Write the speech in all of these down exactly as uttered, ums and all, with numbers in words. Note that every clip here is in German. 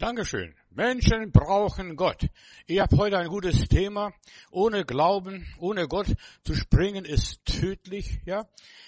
Dankeschön. Menschen brauchen Gott. Ich habe heute ein gutes Thema. Ohne Glauben, ohne Gott zu springen ist tödlich, ja.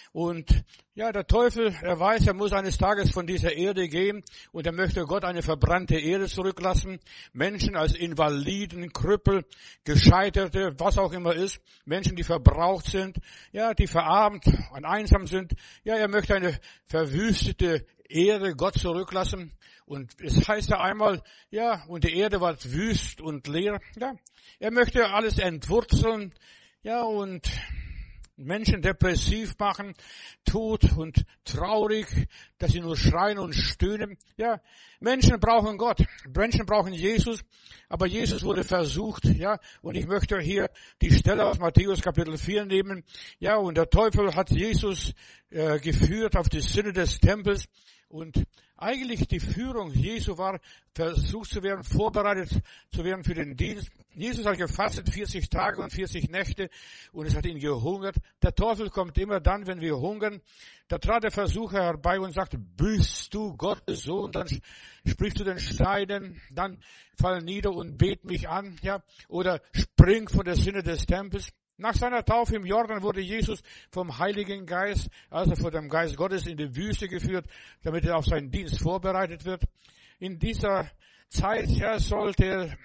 Und ja, der Teufel, er weiß, er muss eines Tages von dieser Erde gehen und er möchte Gott eine verbrannte Erde zurücklassen. Menschen als Invaliden, Krüppel, Gescheiterte, was auch immer ist. Menschen, die verbraucht sind, ja, die verarmt und einsam sind. Ja, er möchte eine verwüstete Erde Gott zurücklassen. Und es heißt ja einmal, ja, und die Erde war wüst und leer. Ja, er möchte alles entwurzeln, ja, und Menschen depressiv machen, tot und traurig, dass sie nur schreien und stöhnen. Ja, Menschen brauchen Gott, Menschen brauchen Jesus, aber Jesus wurde versucht, ja, und ich möchte hier die Stelle aus Matthäus Kapitel vier nehmen. Ja, und der Teufel hat Jesus äh, geführt auf die Sinne des Tempels. Und eigentlich die Führung Jesu war, versucht zu werden, vorbereitet zu werden für den Dienst. Jesus hat gefastet vierzig Tage und vierzig Nächte und es hat ihn gehungert. Der Teufel kommt immer dann, wenn wir hungern. Da trat der Versucher herbei und sagte, bist du Gottes Sohn? Dann sprichst du den Steinen, dann fall nieder und bet mich an, ja, oder spring von der Sinne des Tempels. Nach seiner Taufe im Jordan wurde Jesus vom Heiligen Geist, also von dem Geist Gottes, in die Wüste geführt, damit er auf seinen Dienst vorbereitet wird. In dieser Zeit, ja, sollte er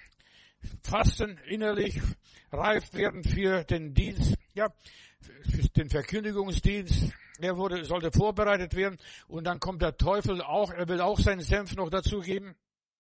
fasten, innerlich reif werden für den Dienst, ja, für den Verkündigungsdienst. Er wurde, sollte vorbereitet werden und dann kommt der Teufel auch, er will auch seinen Senf noch dazugeben.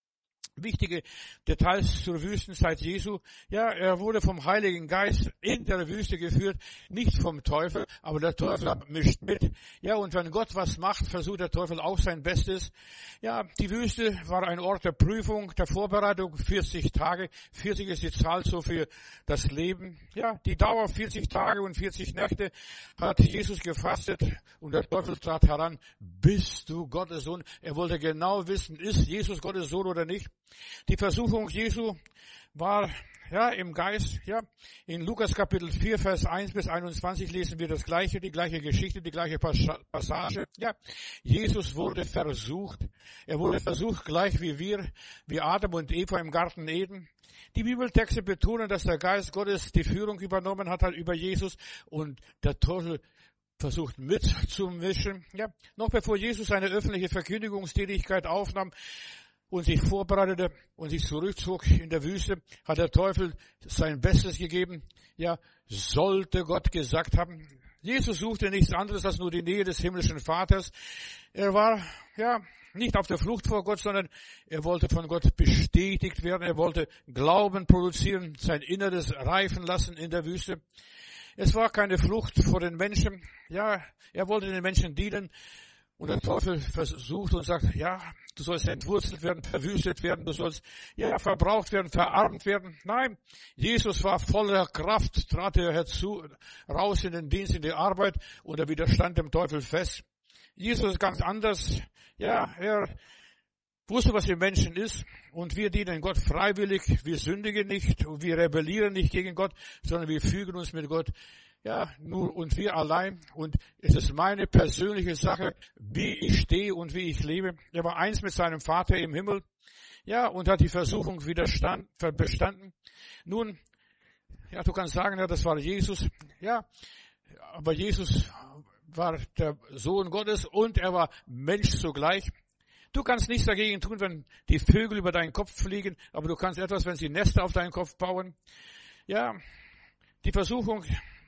Wichtige Details zur Wüstenzeit Jesu. Ja, er wurde vom Heiligen Geist in der Wüste geführt, nicht vom Teufel, aber der Teufel mischt mit. Ja, und wenn Gott was macht, versucht der Teufel auch sein Bestes. Ja, die Wüste war ein Ort der Prüfung, der Vorbereitung, vierzig Tage. vierzig ist die Zahl so für das Leben. Ja, die Dauer vierzig Tage und vierzig Nächte hat Jesus gefastet und der Teufel trat heran. Bist du Gottes Sohn? Er wollte genau wissen, ist Jesus Gottes Sohn oder nicht? Die Versuchung Jesu war, ja, im Geist, ja. In Lukas Kapitel vier, Vers eins bis einundzwanzig lesen wir das Gleiche, die gleiche Geschichte, die gleiche Passage, ja. Jesus wurde versucht. Er wurde versucht gleich wie wir, wie Adam und Eva im Garten Eden. Die Bibeltexte betonen, dass der Geist Gottes die Führung übernommen hat, halt über Jesus und der Teufel versucht mitzumischen, ja. Noch bevor Jesus seine öffentliche Verkündigungstätigkeit aufnahm, und sich vorbereitete und sich zurückzog in der Wüste, hat der Teufel sein Bestes gegeben. Ja, sollte Gott gesagt haben. Jesus suchte nichts anderes als nur die Nähe des himmlischen Vaters. Er war, ja, nicht auf der Flucht vor Gott, sondern er wollte von Gott bestätigt werden. Er wollte Glauben produzieren, sein Inneres reifen lassen in der Wüste. Es war keine Flucht vor den Menschen. Ja, er wollte den Menschen dienen. Und der Teufel versucht und sagt, ja, du sollst entwurzelt werden, verwüstet werden, du sollst, ja, verbraucht werden, verarmt werden. Nein, Jesus war voller Kraft, trat er herzu, raus in den Dienst, in die Arbeit und er widerstand dem Teufel fest. Jesus ist ganz anders. Ja, er wusste, was im Menschen ist und wir dienen Gott freiwillig, wir sündigen nicht und wir rebellieren nicht gegen Gott, sondern wir fügen uns mit Gott. Ja, nur und wir allein. Und es ist meine persönliche Sache, wie ich stehe und wie ich lebe. Er war eins mit seinem Vater im Himmel. Ja, und hat die Versuchung widerstand, bestanden. Nun, ja, du kannst sagen, ja, das war Jesus. Ja, aber Jesus war der Sohn Gottes und er war Mensch zugleich. Du kannst nichts dagegen tun, wenn die Vögel über deinen Kopf fliegen, aber du kannst etwas, wenn sie Nester auf deinen Kopf bauen. Ja, die Versuchung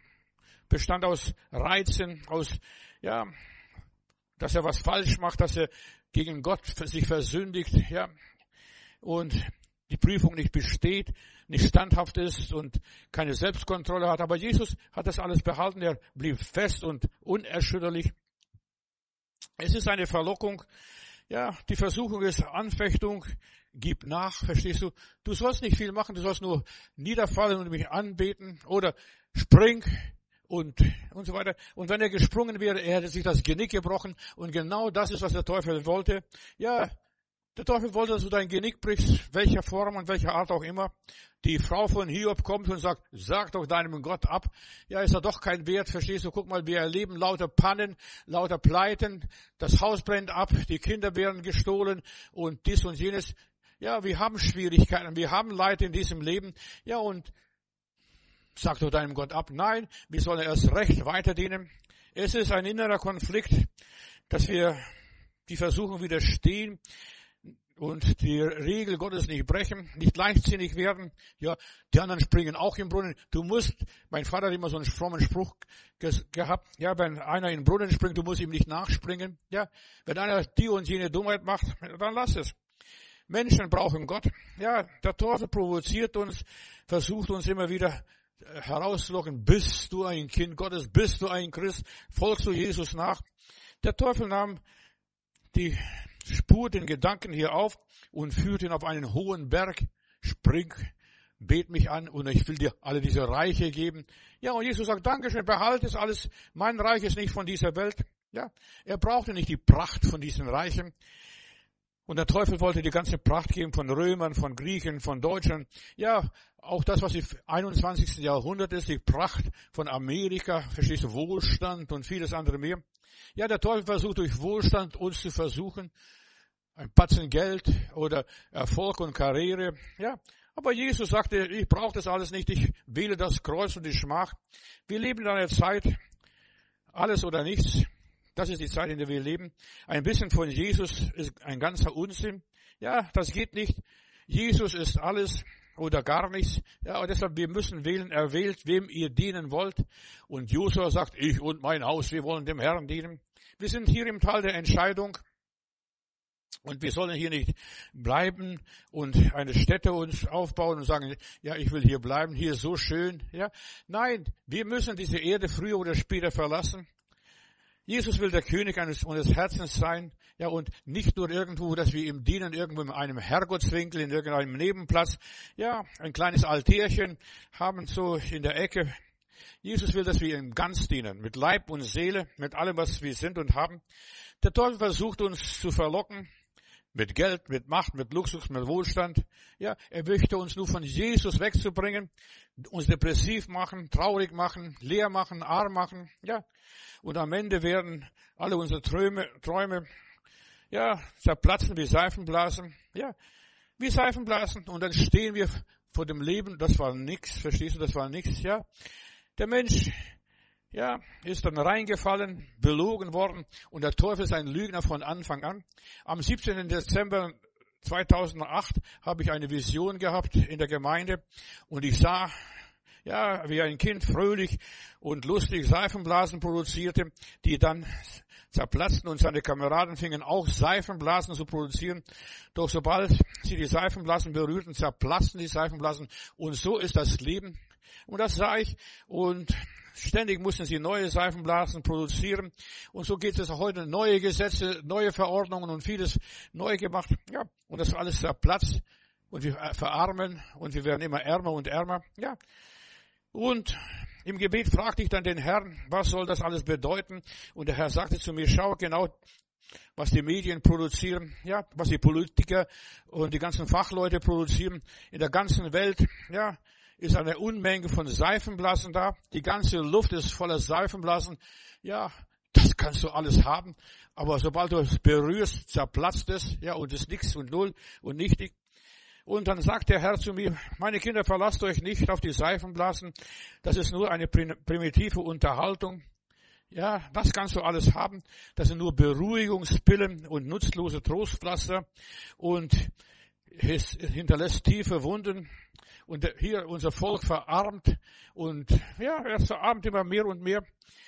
bestand aus Reizen, aus, ja, dass er was falsch macht, dass er gegen Gott sich versündigt, ja, und die Prüfung nicht besteht, nicht standhaft ist und keine Selbstkontrolle hat. Aber Jesus hat das alles behalten, er blieb fest und unerschütterlich. Es ist eine Verlockung, ja, die Versuchung ist Anfechtung, gib nach, verstehst du? Du sollst nicht viel machen, du sollst nur niederfallen und mich anbeten oder spring, Und, und so weiter. Und wenn er gesprungen wäre, er hätte sich das Genick gebrochen. Und genau das ist, was der Teufel wollte. Ja, der Teufel wollte, dass du dein Genick brichst, welcher Form und welcher Art auch immer. Die Frau von Hiob kommt und sagt, sag doch deinem Gott ab. Ja, ist er doch kein Wert, verstehst du? Guck mal, wir erleben lauter Pannen, lauter Pleiten. Das Haus brennt ab, die Kinder werden gestohlen und dies und jenes. Ja, wir haben Schwierigkeiten, wir haben Leid in diesem Leben. Ja, und sag doch deinem Gott ab. Nein, wir sollen erst recht weiter dienen. Es ist ein innerer Konflikt, dass wir die Versuchung widerstehen und die Regel Gottes nicht brechen, nicht leichtsinnig werden. Ja, die anderen springen auch im Brunnen. Du musst, mein Vater hat immer so einen frommen Spruch gehabt, ja, wenn einer in den Brunnen springt, du musst ihm nicht nachspringen. Ja, wenn einer die und jene Dummheit macht, dann lass es. Menschen brauchen Gott. Ja, der Teufel provoziert uns, versucht uns immer wieder herauszulocken. Bist du ein Kind Gottes? Bist du ein Christ? Folgst du Jesus nach? Der Teufel nahm die Spur, den Gedanken hier auf und führt ihn auf einen hohen Berg. Spring, bet mich an und ich will dir alle diese Reiche geben. Ja, und Jesus sagt, Dankeschön, behalte es alles. Mein Reich ist nicht von dieser Welt. Ja, er brauchte nicht die Pracht von diesen Reichen. Und der Teufel wollte die ganze Pracht geben von Römern, von Griechen, von Deutschen. Ja, auch das, was im einundzwanzigsten Jahrhundert ist, die Pracht von Amerika, verstehst du, Wohlstand und vieles andere mehr. Ja, der Teufel versucht durch Wohlstand uns zu versuchen, ein Batzen Geld oder Erfolg und Karriere. Ja, aber Jesus sagte, ich brauche das alles nicht, ich wähle das Kreuz und die Schmach. Wir leben in einer Zeit, alles oder nichts. Das ist die Zeit, in der wir leben. Ein bisschen von Jesus ist ein ganzer Unsinn. Ja, das geht nicht. Jesus ist alles oder gar nichts. Ja, und deshalb, wir müssen wählen. Er wählt, wem ihr dienen wollt. Und Josua sagt, ich und mein Haus, wir wollen dem Herrn dienen. Wir sind hier im Tal der Entscheidung. Und wir sollen hier nicht bleiben und eine Stätte uns aufbauen und sagen, ja, ich will hier bleiben, hier ist so schön. Ja, nein, wir müssen diese Erde früher oder später verlassen. Jesus will der König eines unseres Herzens sein, ja, und nicht nur irgendwo, dass wir ihm dienen, irgendwo in einem Herrgottswinkel, in irgendeinem Nebenplatz, ja, ein kleines Altärchen haben so in der Ecke. Jesus will, dass wir ihm ganz dienen, mit Leib und Seele, mit allem, was wir sind und haben. Der Teufel versucht uns zu verlocken, mit Geld, mit Macht, mit Luxus, mit Wohlstand. Ja, er möchte uns nur von Jesus wegzubringen, uns depressiv machen, traurig machen, leer machen, arm machen, ja. Und am Ende werden alle unsere Träume, Träume, ja, zerplatzen wie Seifenblasen, ja, wie Seifenblasen. Und dann stehen wir vor dem Leben, das war nichts, verstehst du, das war nichts, ja. Der Mensch, ja, ist dann reingefallen, belogen worden und der Teufel ist ein Lügner von Anfang an. Am siebzehnten Dezember zweitausendacht habe ich eine Vision gehabt in der Gemeinde und ich sah, ja, wie ein Kind fröhlich und lustig Seifenblasen produzierte, die dann zerplatzten und seine Kameraden fingen auch Seifenblasen zu produzieren. Doch sobald sie die Seifenblasen berührten, zerplatzten die Seifenblasen und so ist das Leben. Und das sah ich und ständig mussten sie neue Seifenblasen produzieren. Und so geht es heute. Neue Gesetze, neue Verordnungen und vieles neu gemacht. Ja, und das alles zerplatzt. Und wir verarmen und wir werden immer ärmer und ärmer. Ja. Und im Gebet fragte ich dann den Herrn, was soll das alles bedeuten? Und der Herr sagte zu mir, schau genau, was die Medien produzieren, ja, was die Politiker und die ganzen Fachleute produzieren. In der ganzen Welt, ja, ist eine Unmenge von Seifenblasen da. Die ganze Luft ist voller Seifenblasen. Ja, das kannst du alles haben. Aber sobald du es berührst, zerplatzt es, ja, und ist nichts und null und nichtig. Und dann sagt der Herr zu mir, meine Kinder, verlasst euch nicht auf die Seifenblasen. Das ist nur eine primitive Unterhaltung. Ja, das kannst du alles haben. Das sind nur Beruhigungspillen und nutzlose Trostpflaster. Und es hinterlässt tiefe Wunden. Und hier unser Volk verarmt. Und ja, er verarmt immer mehr und mehr.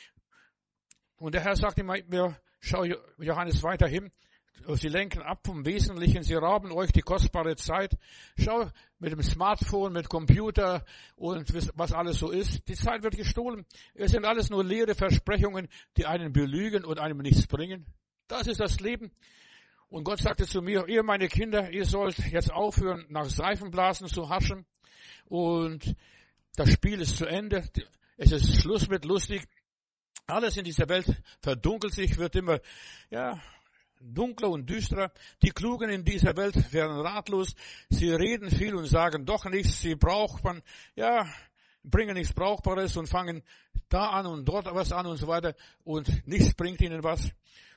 Und der Herr sagt mir, schau Johannes weiter hin. Sie lenken ab vom Wesentlichen, sie rauben euch die kostbare Zeit. Schau, mit dem Smartphone, mit Computer und was alles so ist. Die Zeit wird gestohlen. Es sind alles nur leere Versprechungen, die einen belügen und einem nichts bringen. Das ist das Leben. Und Gott sagte zu mir, ihr meine Kinder, ihr sollt jetzt aufhören, nach Seifenblasen zu haschen. Und das Spiel ist zu Ende. Es ist Schluss mit lustig. Alles in dieser Welt verdunkelt sich, wird immer, ja, dunkler und düsterer. Die Klugen in dieser Welt werden ratlos. Sie reden viel und sagen doch nichts. Sie braucht man, ja, bringen nichts Brauchbares und fangen da an und dort was an und so weiter. Und nichts bringt ihnen was.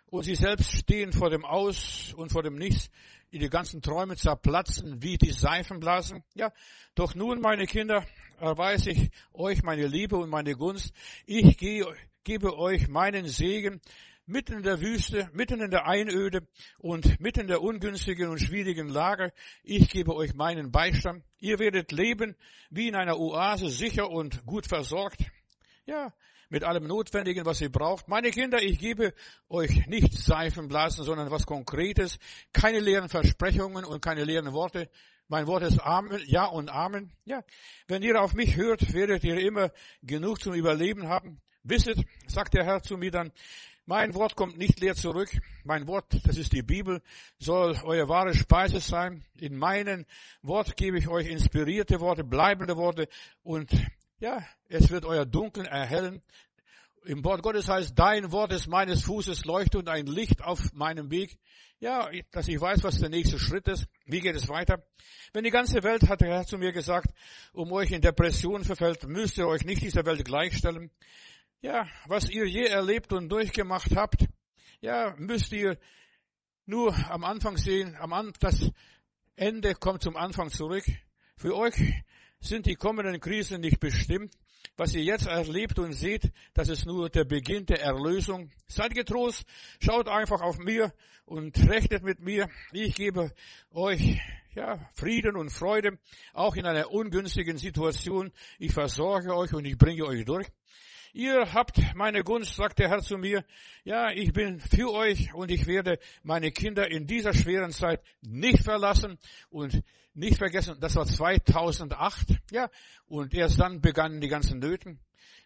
und sie selbst stehen vor dem Aus und vor dem Nichts, die ganzen Träume zerplatzen wie die Seifenblasen. Ja, doch nun, meine Kinder, erweise ich euch meine Liebe und meine Gunst. Ich gehe, gebe euch meinen Segen mitten in der Wüste, mitten in der Einöde und mitten in der ungünstigen und schwierigen Lage. Ich gebe euch meinen Beistand. Ihr werdet leben wie in einer Oase, sicher und gut versorgt. Ja, mit allem Notwendigen, was ihr braucht. Meine Kinder, ich gebe euch nicht Seifenblasen, sondern was Konkretes. Keine leeren Versprechungen und keine leeren Worte. Mein Wort ist Amen, Ja und Amen. Ja, wenn ihr auf mich hört, werdet ihr immer genug zum Überleben haben. Wisset, sagt der Herr zu mir dann, mein Wort kommt nicht leer zurück. Mein Wort, das ist die Bibel, soll eure wahre Speise sein. In meinem Wort gebe ich euch inspirierte Worte, bleibende Worte und ja, es wird euer Dunkeln erhellen. Im Wort Gottes heißt, dein Wort ist meines Fußes Leuchte und ein Licht auf meinem Weg. Ja, dass ich weiß, was der nächste Schritt ist. Wie geht es weiter? Wenn die ganze Welt, hat der Herr zu mir gesagt, um euch in Depression verfällt, müsst ihr euch nicht dieser Welt gleichstellen. Ja, was ihr je erlebt und durchgemacht habt, ja, müsst ihr nur am Anfang sehen, am Anfang, das Ende kommt zum Anfang zurück. Für euch sind die kommenden Krisen nicht bestimmt. Was ihr jetzt erlebt und seht, das ist nur der Beginn der Erlösung. Seid getrost, schaut einfach auf mir und rechnet mit mir. Ich gebe euch ja Frieden und Freude, auch in einer ungünstigen Situation. Ich versorge euch und ich bringe euch durch. Ihr habt meine Gunst, sagt der Herr zu mir. Ja, ich bin für euch und ich werde meine Kinder in dieser schweren Zeit nicht verlassen und nicht vergessen. Das war zweitausendacht. Ja, und erst dann begannen die ganzen Nöten.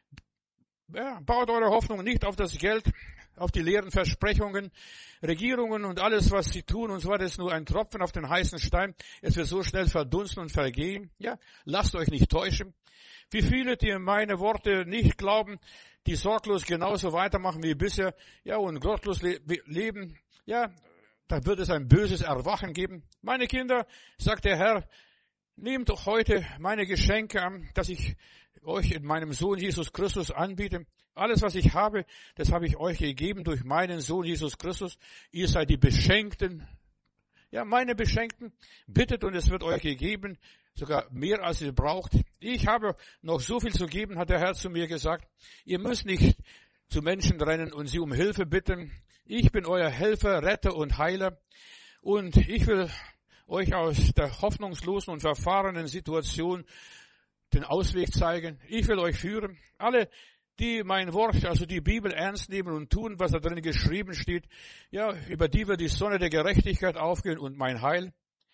Ja, baut eure Hoffnung nicht auf das Geld, auf die leeren Versprechungen. Regierungen und alles, was sie tun und so weiter, ist nur ein Tropfen auf den heißen Stein. Es wird so schnell verdunsten und vergehen. Ja, lasst euch nicht täuschen. Wie viele, die meine Worte nicht glauben, die sorglos genauso weitermachen wie bisher, ja, und gottlos le- leben, ja, da wird es ein böses Erwachen geben. Meine Kinder, sagt der Herr, nehmt doch heute meine Geschenke an, dass ich euch in meinem Sohn Jesus Christus anbiete. Alles, was ich habe, das habe ich euch gegeben durch meinen Sohn Jesus Christus. Ihr seid die Beschenkten. Ja, meine Beschenkten. Bittet und es wird euch gegeben. Sogar mehr, als ihr braucht. Ich habe noch so viel zu geben, hat der Herr zu mir gesagt. Ihr müsst nicht zu Menschen rennen und sie um Hilfe bitten. Ich bin euer Helfer, Retter und Heiler. Und ich will euch aus der hoffnungslosen und verfahrenen Situation den Ausweg zeigen. Ich will euch führen. Alle, die mein Wort, also die Bibel ernst nehmen und tun, was da drin geschrieben steht, ja, über die wird die Sonne der Gerechtigkeit aufgehen und mein Heil.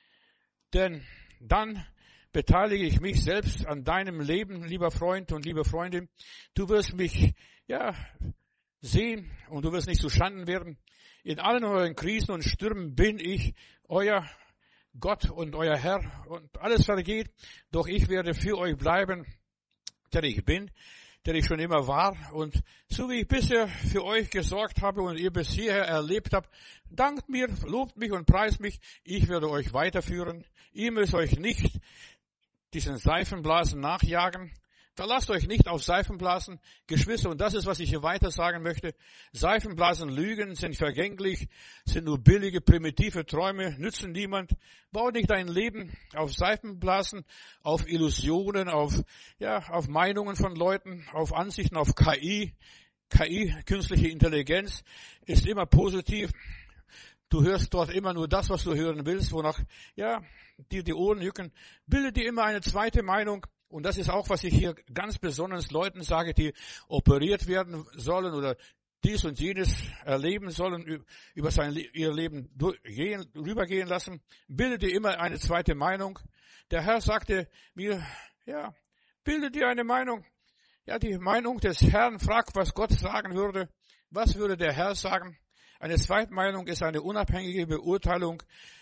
Denn dann beteilige ich mich selbst an deinem Leben, lieber Freund und liebe Freundin. Du wirst mich, ja, sehen und du wirst nicht zu Schanden werden. In allen euren Krisen und Stürmen bin ich euer Gott und euer Herr und alles vergeht. Doch ich werde für euch bleiben, der ich bin, der ich schon immer war. Und so wie ich bisher für euch gesorgt habe und ihr bis hierher erlebt habt, dankt mir, lobt mich und preist mich. Ich werde euch weiterführen. Ihr müsst euch nicht diesen Seifenblasen nachjagen. Verlasst euch nicht auf Seifenblasen, Geschwister, und das ist, was ich hier weiter sagen möchte. Seifenblasen lügen, sind vergänglich, sind nur billige, primitive Träume, nützen niemand. Bau nicht dein Leben auf Seifenblasen, auf Illusionen, auf, ja, auf Meinungen von Leuten, auf Ansichten, auf K I. K I, künstliche Intelligenz, ist immer positiv. Du hörst dort immer nur das, was du hören willst, wonach, ja, dir die Ohren jucken. Bilde dir immer eine zweite Meinung. Und das ist auch, was ich hier ganz besonders Leuten sage, die operiert werden sollen oder dies und jenes erleben sollen, über sein, ihr Leben gehen, rübergehen lassen. Bilde dir immer eine zweite Meinung. Der Herr sagte mir, ja, bilde dir eine Meinung. Ja, die Meinung des Herrn, frag, was Gott sagen würde. Was würde der Herr sagen? Eine Zweitmeinung ist eine unabhängige Beurteilung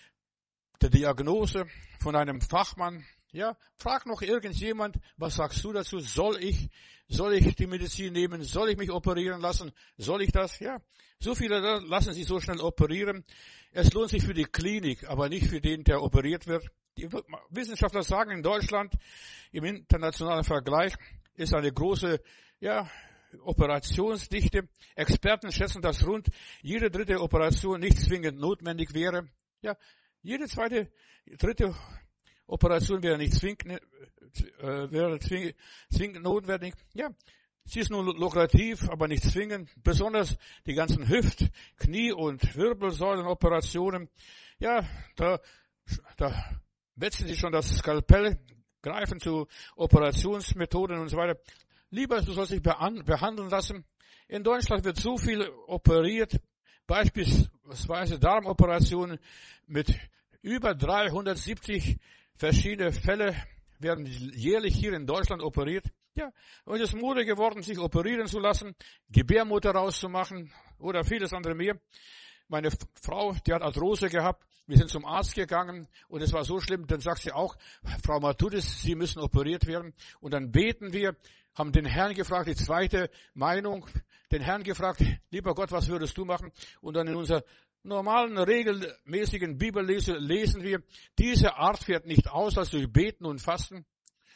der Diagnose von einem Fachmann. Ja, frag noch irgendjemand, was sagst du dazu? Soll ich, soll ich die Medizin nehmen? Soll ich mich operieren lassen? Soll ich das? Ja, so viele lassen sich so schnell operieren. Es lohnt sich für die Klinik, aber nicht für den, der operiert wird. Die Wissenschaftler sagen in Deutschland, im internationalen Vergleich, ist eine große, ja, Operationsdichte. Experten schätzen, dass rund jede dritte Operation nicht zwingend notwendig wäre. Ja, jede zweite, dritte Operation wäre nicht zwingend, äh, wäre zwingend, zwingend notwendig. Ja, sie ist nur lukrativ, aber nicht zwingend. Besonders die ganzen Hüft-, Knie- und Wirbelsäulenoperationen. Ja, da, da wetzen sie schon das Skalpell, greifen zu Operationsmethoden und so weiter. Lieber, du sollst dich behandeln lassen. In Deutschland wird so viel operiert, beispielsweise Darmoperationen mit über dreihundertsiebzig verschiedene Fälle werden jährlich hier in Deutschland operiert. Ja, und es ist Mode geworden, sich operieren zu lassen, Gebärmutter rauszumachen oder vieles andere mehr. Meine Frau, die hat Arthrose gehabt, wir sind zum Arzt gegangen und es war so schlimm, dann sagt sie auch, Frau Matudis, Sie müssen operiert werden. Und dann beten wir, haben den Herrn gefragt, die zweite Meinung, den Herrn gefragt, lieber Gott, was würdest du machen? Und dann in unserer normalen, regelmäßigen Bibellese lesen wir, diese Art fährt nicht aus als durch Beten und Fasten.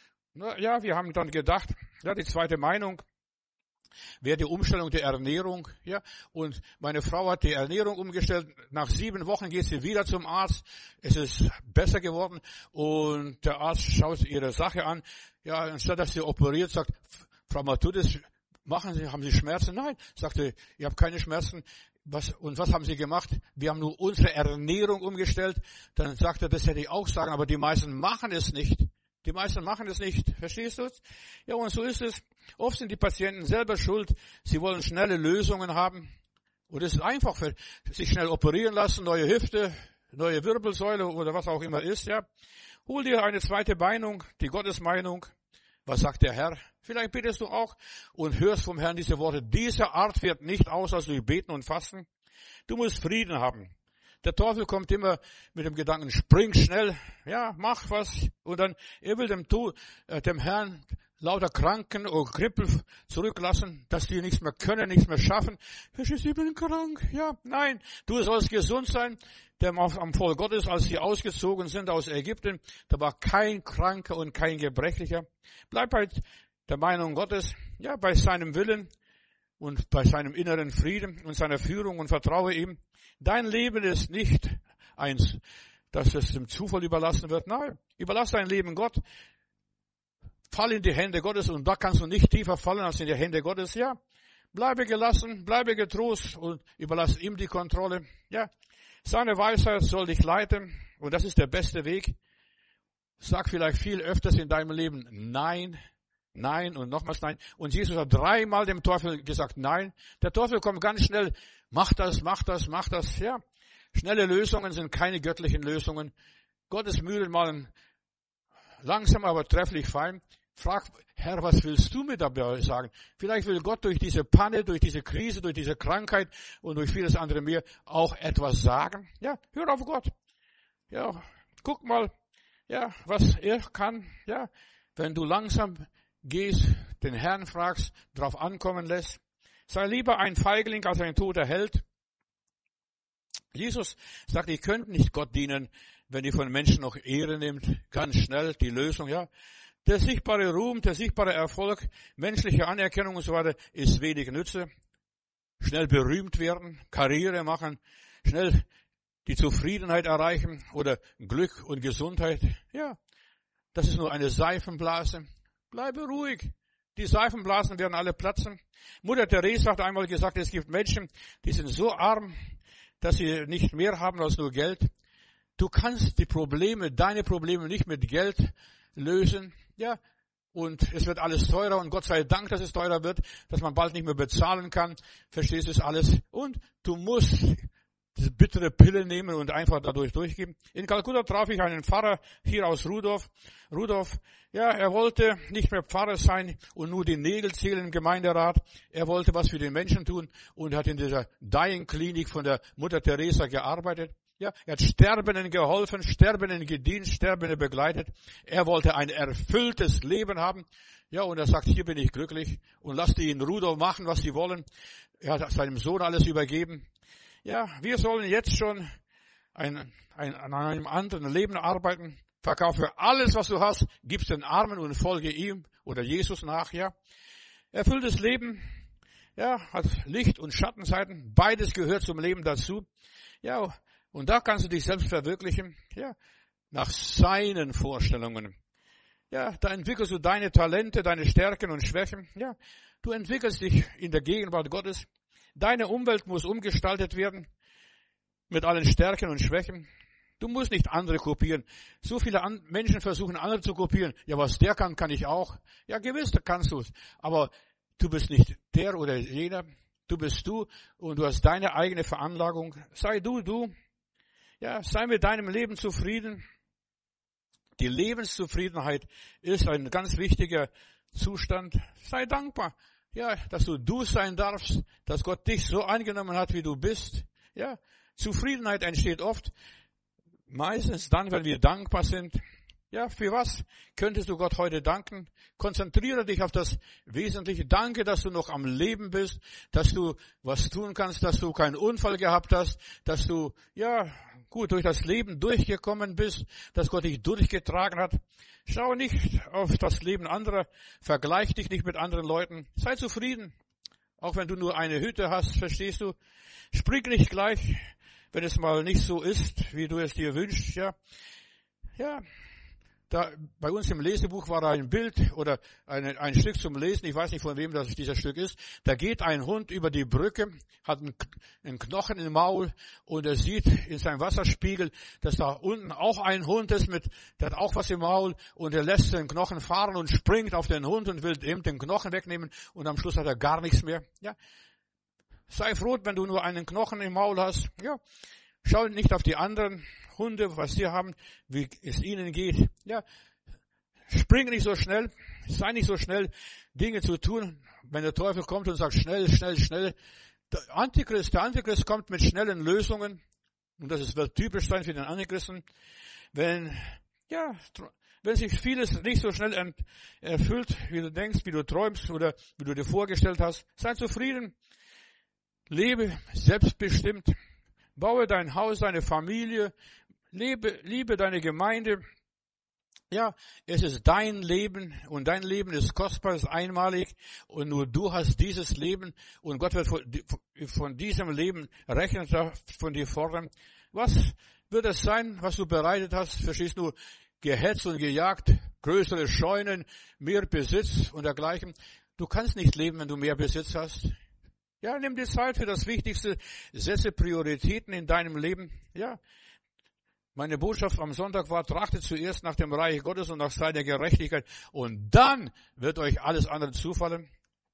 Na, ja, wir haben dann gedacht, ja, die zweite Meinung wäre die Umstellung der Ernährung, ja, und meine Frau hat die Ernährung umgestellt. Nach sieben Wochen geht sie wieder zum Arzt. Es ist besser geworden und der Arzt schaut ihre Sache an. Ja, anstatt dass sie operiert, sagt, Frau Matudis, machen Sie, haben Sie Schmerzen? Nein, sagte, ich habe keine Schmerzen. Was, und was haben Sie gemacht? Wir haben nur unsere Ernährung umgestellt. Dann sagt er, das hätte ich auch sagen, aber die meisten machen es nicht. Die meisten machen es nicht. Verstehst du es? Ja, und so ist es. Oft sind die Patienten selber schuld. Sie wollen schnelle Lösungen haben. Und es ist einfach, für sich schnell operieren lassen, neue Hüfte, neue Wirbelsäule oder was auch immer ist, ja. Hol dir eine zweite Meinung, die Gottesmeinung. Was sagt der Herr? Vielleicht betest du auch und hörst vom Herrn diese Worte. Diese Art fährt nicht aus, als durch Beten und Fasten. Du musst Frieden haben. Der Teufel kommt immer mit dem Gedanken, spring schnell, ja, mach was. Und dann, er will dem, äh, dem Herrn lauter Kranken oder Krippel zurücklassen, dass die nichts mehr können, nichts mehr schaffen. Ich bin krank, ja, nein, du sollst gesund sein. Der am Volk Gottes, als sie ausgezogen sind aus Ägypten, da war kein Kranker und kein Gebrechlicher. Bleib bei der Meinung Gottes, ja, bei seinem Willen und bei seinem inneren Frieden und seiner Führung und vertraue ihm. Dein Leben ist nicht eins, dass es dem Zufall überlassen wird. Nein, überlass dein Leben Gott. Fall in die Hände Gottes und da kannst du nicht tiefer fallen als in die Hände Gottes. Ja, bleibe gelassen, bleibe getrost und überlass ihm die Kontrolle. Ja, seine Weisheit soll dich leiten und das ist der beste Weg. Sag vielleicht viel öfters in deinem Leben Nein, Nein und nochmals Nein. Und Jesus hat dreimal dem Teufel gesagt Nein. Der Teufel kommt ganz schnell, mach das, mach das, mach das. Ja, schnelle Lösungen sind keine göttlichen Lösungen. Gottes Mühlen malen langsam, aber trefflich fein. Frag, Herr, was willst du mir dabei sagen? Vielleicht will Gott durch diese Panne, durch diese Krise, durch diese Krankheit und durch vieles andere mehr auch etwas sagen. Ja, hör auf Gott. Ja, guck mal, ja, was er kann. Ja, wenn du langsam gehst, den Herrn fragst, drauf ankommen lässt. Sei lieber ein Feigling als ein toter Held. Jesus sagt, ihr könnt nicht Gott dienen, wenn ihr von Menschen noch Ehre nehmt. Ganz schnell die Lösung, ja. Der sichtbare Ruhm, der sichtbare Erfolg, menschliche Anerkennung und so weiter ist wenig Nütze. Schnell berühmt werden, Karriere machen, schnell die Zufriedenheit erreichen oder Glück und Gesundheit. Ja, das ist nur eine Seifenblase. Bleibe ruhig. Die Seifenblasen werden alle platzen. Mutter Teresa hat einmal gesagt, es gibt Menschen, die sind so arm, dass sie nicht mehr haben als nur Geld. Du kannst die Probleme, deine Probleme nicht mit Geld lösen. Ja, und es wird alles teurer und Gott sei Dank, dass es teurer wird, dass man bald nicht mehr bezahlen kann. Verstehst du das alles? Und du musst diese bittere Pille nehmen und einfach dadurch durchgehen. In Kalkutta traf ich einen Pfarrer hier aus Rudolf. Rudolf, ja, er wollte nicht mehr Pfarrer sein und nur die Nägel zählen im Gemeinderat. Er wollte was für den Menschen tun und hat in dieser Dying-Klinik von der Mutter Teresa gearbeitet. Ja, er hat Sterbenden geholfen, Sterbenden gedient, Sterbende begleitet. Er wollte ein erfülltes Leben haben. Ja, und er sagt, hier bin ich glücklich und lasst die in Rudolf machen, was sie wollen. Er hat seinem Sohn alles übergeben. Ja, wir sollen jetzt schon ein, ein, an einem anderen Leben arbeiten. Verkaufe alles, was du hast, gib's den Armen und folge ihm oder Jesus nach, ja. Erfülltes Leben, Ja, hat Licht- und Schattenseiten. Beides gehört zum Leben dazu. Ja, und da kannst du dich selbst verwirklichen. Ja, nach seinen Vorstellungen. Ja, da entwickelst du deine Talente, deine Stärken und Schwächen. Ja, du entwickelst dich in der Gegenwart Gottes. Deine Umwelt muss umgestaltet werden mit allen Stärken und Schwächen. Du musst nicht andere kopieren. So viele An- Menschen versuchen, andere zu kopieren. Ja, was der kann, kann ich auch. Ja, gewiss, da kannst du es. Aber du bist nicht der oder jener. Du bist du und du hast deine eigene Veranlagung. Sei du, du. Ja, sei mit deinem Leben zufrieden. Die Lebenszufriedenheit ist ein ganz wichtiger Zustand. Sei dankbar. Ja, dass du du sein darfst, dass Gott dich so angenommen hat, wie du bist. Ja, Zufriedenheit entsteht oft, meistens dann, wenn wir dankbar sind. Ja, für was könntest du Gott heute danken? Konzentriere dich auf das Wesentliche. Danke, dass du noch am Leben bist, dass du was tun kannst, dass du keinen Unfall gehabt hast, dass du, ja, gut durch das Leben durchgekommen bist, dass Gott dich durchgetragen hat. Schau nicht auf das Leben anderer, vergleich dich nicht mit anderen Leuten. Sei zufrieden, auch wenn du nur eine Hütte hast, verstehst du? Spring nicht gleich, wenn es mal nicht so ist, wie du es dir wünschst, ja. Ja. Da, bei uns im Lesebuch war da ein Bild oder eine, ein Stück zum Lesen. Ich weiß nicht, von wem das dieser Stück ist. Da geht ein Hund über die Brücke, hat einen, einen Knochen im Maul und er sieht in seinem Wasserspiegel, dass da unten auch ein Hund ist mit, der hat auch was im Maul und er lässt den Knochen fahren und springt auf den Hund und will eben den Knochen wegnehmen und am Schluss hat er gar nichts mehr. Ja. Sei froh, wenn du nur einen Knochen im Maul hast. Ja. Schau nicht auf die anderen Hunde, was sie haben, wie es ihnen geht. Ja, spring nicht so schnell, sei nicht so schnell, Dinge zu tun. Wenn der Teufel kommt und sagt, schnell, schnell, schnell. Der Antichrist, der Antichrist kommt mit schnellen Lösungen. Und das wird typisch sein für den Antichristen. Wenn, ja, wenn sich vieles nicht so schnell erfüllt, wie du denkst, wie du träumst oder wie du dir vorgestellt hast, sei zufrieden. Lebe selbstbestimmt. Baue dein Haus, deine Familie, lebe, liebe deine Gemeinde. Ja, es ist dein Leben und dein Leben ist kostbar, ist einmalig und nur du hast dieses Leben und Gott wird von, von diesem Leben Rechenschaft von dir fordern. Was wird es sein, was du bereitet hast? Verstehst du? Gehetzt und gejagt, größere Scheunen, mehr Besitz und dergleichen. Du kannst nicht leben, wenn du mehr Besitz hast. Ja, nimm dir Zeit für das Wichtigste. Setze Prioritäten in deinem Leben. Ja. Meine Botschaft am Sonntag war, trachtet zuerst nach dem Reich Gottes und nach seiner Gerechtigkeit. Und dann wird euch alles andere zufallen.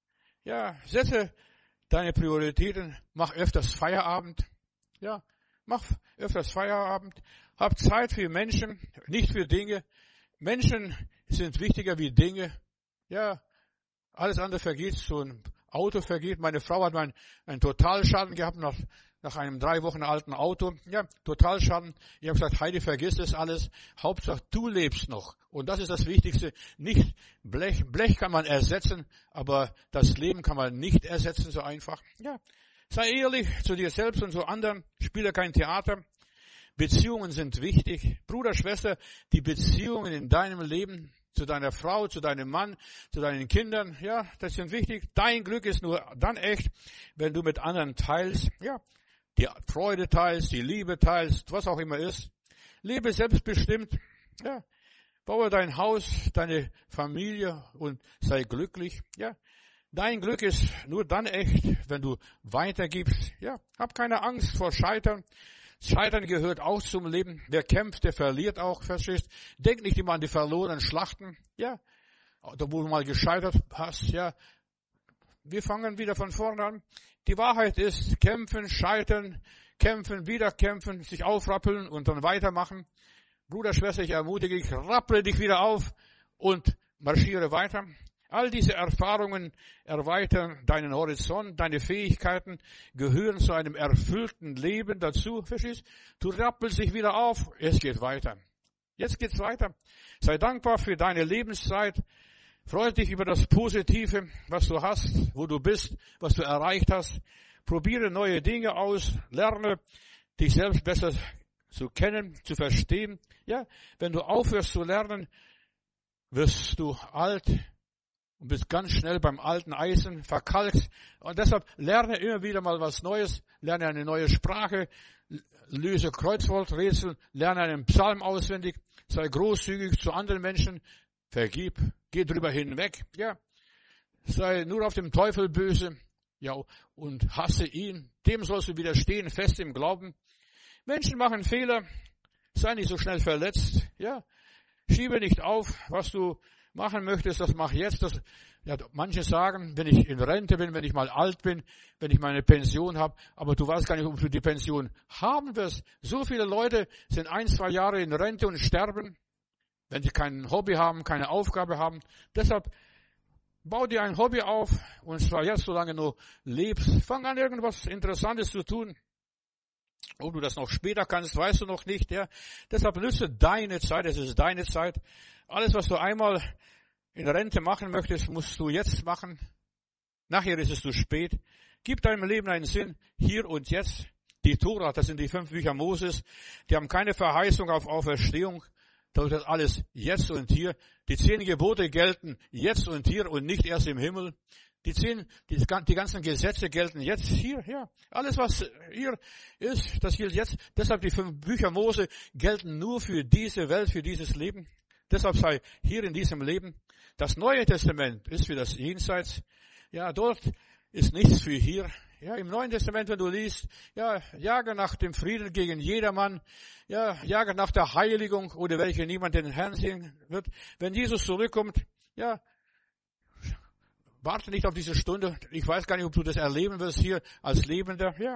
Ja, setze deine Prioritäten. Mach öfters Feierabend. Ja, mach öfters Feierabend. Hab Zeit für Menschen, nicht für Dinge. Menschen sind wichtiger wie Dinge. Ja, alles andere vergeht, so ein Auto vergeht. Meine Frau hat einen, einen Totalschaden gehabt nach, nach einem drei Wochen alten Auto. Ja, Totalschaden. Ich habe gesagt, Heidi, vergiss das alles. Hauptsache, du lebst noch. Und das ist das Wichtigste. Nicht Blech. Blech kann man ersetzen, aber das Leben kann man nicht ersetzen so einfach. Ja, sei ehrlich zu dir selbst und zu anderen. Spiele kein Theater. Beziehungen sind wichtig. Bruder, Schwester, die Beziehungen in deinem Leben zu deiner Frau, zu deinem Mann, zu deinen Kindern, ja, das sind wichtig. Dein Glück ist nur dann echt, wenn du mit anderen teilst, ja, die Freude teilst, die Liebe teilst, was auch immer ist. Lebe selbstbestimmt, ja, baue dein Haus, deine Familie und sei glücklich, ja. Dein Glück ist nur dann echt, wenn du weitergibst, ja. Hab keine Angst vor Scheitern. Scheitern gehört auch zum Leben. Wer kämpft, der verliert auch, verstehst? Denk nicht immer an die verlorenen Schlachten, ja. Da wo du mal gescheitert hast, ja. Wir fangen wieder von vorne an. Die Wahrheit ist, kämpfen, scheitern, kämpfen, wieder kämpfen, sich aufrappeln und dann weitermachen. Bruder, Schwester, ich ermutige dich, rappel dich wieder auf und marschiere weiter. All diese Erfahrungen erweitern deinen Horizont, deine Fähigkeiten gehören zu einem erfüllten Leben dazu. Verstehst? Du rappelst dich wieder auf, es geht weiter. Jetzt geht's weiter. Sei dankbar für deine Lebenszeit. Freue dich über das Positive, was du hast, wo du bist, was du erreicht hast. Probiere neue Dinge aus, lerne dich selbst besser zu kennen, zu verstehen. Ja, wenn du aufhörst zu lernen, wirst du alt und bist ganz schnell beim alten Eisen verkalkt. Und deshalb lerne immer wieder mal was Neues, lerne eine neue Sprache, löse Kreuzworträtsel, lerne einen Psalm auswendig, sei großzügig zu anderen Menschen, vergib, geh drüber hinweg, ja. Sei nur auf dem Teufel böse, ja, und hasse ihn. Dem sollst du widerstehen, fest im Glauben. Menschen machen Fehler, sei nicht so schnell verletzt, ja. Schiebe nicht auf, was du machen möchtest, das mach jetzt. Das, ja, manche sagen, wenn ich in Rente bin, wenn ich mal alt bin, wenn ich meine Pension habe, aber du weißt gar nicht, ob du die Pension haben wirst. So viele Leute sind ein, zwei Jahre in Rente und sterben, wenn sie kein Hobby haben, keine Aufgabe haben. Deshalb bau dir ein Hobby auf, und zwar jetzt, solange du lebst. Fang an, irgendwas Interessantes zu tun. Ob du das noch später kannst, weißt du noch nicht. Ja. Deshalb nütze deine Zeit, es ist deine Zeit. Alles, was du einmal in Rente machen möchtest, musst du jetzt machen. Nachher ist es zu spät. Gib deinem Leben einen Sinn, hier und jetzt. Die Tora, das sind die fünf Bücher Moses, die haben keine Verheißung auf Auferstehung. Das ist alles jetzt und hier. Die zehn Gebote gelten jetzt und hier und nicht erst im Himmel. Die zehn, die, die ganzen Gesetze gelten jetzt hier, ja. Alles, was hier ist, das gilt jetzt. Deshalb die fünf Bücher Mose gelten nur für diese Welt, für dieses Leben. Deshalb sei hier in diesem Leben. Das Neue Testament ist für das Jenseits. Ja, dort ist nichts für hier. Ja, im Neuen Testament, wenn du liest, ja, jage nach dem Frieden gegen jedermann, ja, jage nach der Heiligung, ohne welche niemand den Herrn sehen wird. Wenn Jesus zurückkommt, ja, warte nicht auf diese Stunde. Ich weiß gar nicht, ob du das erleben wirst hier als Lebender, ja.